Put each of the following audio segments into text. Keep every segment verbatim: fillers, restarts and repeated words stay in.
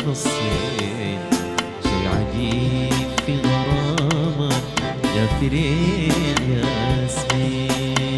نصين، شي عجيب في غرامك يا فريق ياسمين.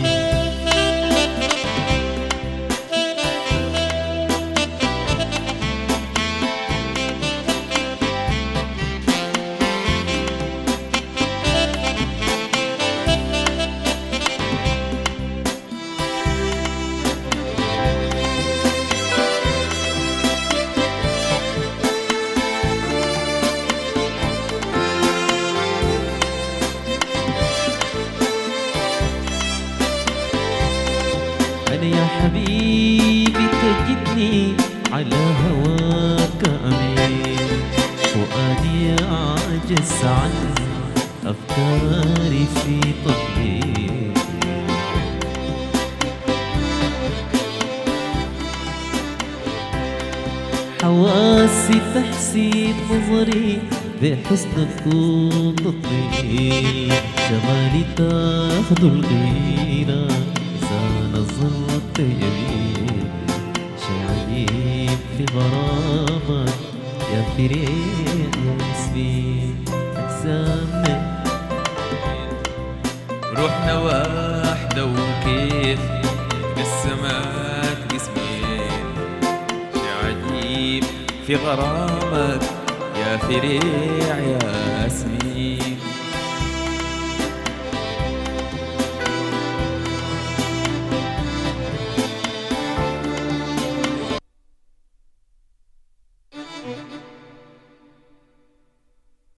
أنا يا حبيبي تجدني على هواك أمين، فؤادي عجز عن أفكاري في طبي. حواسي تحسين نظري بحسنك وتطلي، جمالي تاخذ الغيرة نظرت يمين، شي عجيب في غرامك يا فريق ياسمين. أجسامنا روحنا واحدة وكيف قسمات قسمين، شي عجيب في غرامك يا فريق ياسمين.